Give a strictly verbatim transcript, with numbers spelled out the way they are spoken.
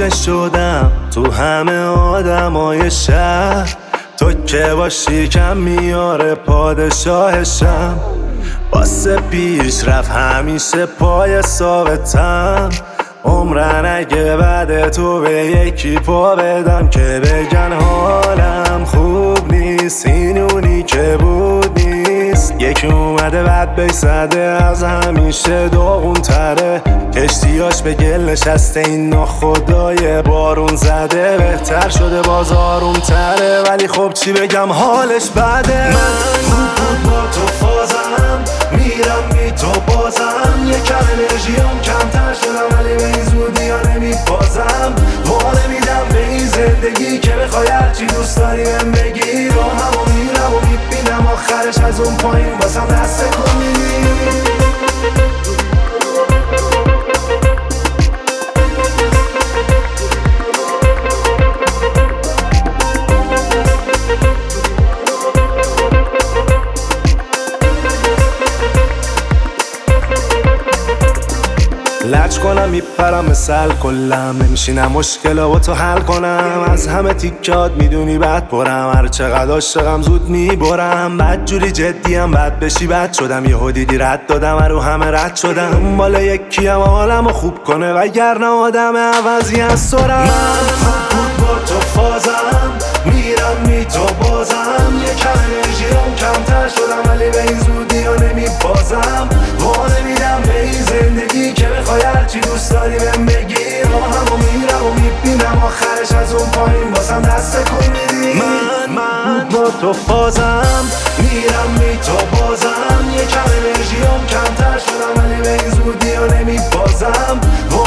گوشه شدم تو همه آدمای شهر، تو که باشی کم میاره پادشاهشم. واسه پیش رفت همیشه پای ثابتم، عمرن اگه بعد تو به یکی پا بدم که بگن حالم خوب نیست، این اونی که بود نیست. یکی اومده بعد بیسده از همیشه داغون تره، کشتیاش به گل نشسته این ناخدای بارون زده. بهتر شده باز آروم تره ولی خب چی بگم حالش بده. من من با تو فازم میرم بی تو بازم، یکم انرژیم کمتر شدم ولی به این زودی ها نمیبازم. وانه میدم به این زندگی که بخوای هرچی دوست داری بهم بگی، رو همو میرم و میبینم آخرش از اون پایین واسم دست کنی. لج کنم میپرم مثل کلم، نمیشینم مشکلا با تو حل کنم. از همه تیکات میدونی بد پرم، هر چقدر عاشقم زود میبرم. بد جوری جدیم بد بشی بد شدم، یهو دیدی رد دادم رو همه رد شدم. بالا یکی هم حالمو خوب کنه وگرنه آدم عوضی از سرم. من با تو فازم میرم می تو بازم، یکم انرژیم کمتر شدم ولی به این زودی ها نمیبازم. وانه میدم به این زندگی که بخوای هرچی دوست داری بهم بگی، رو همو میرم و میبینم آخرش از اون پایین واسم دست کن میدی. من من با تو فازم میرم می تو بازم، یکم انرژیم کمتر شدم ولی به این زودی ها نمیبازم.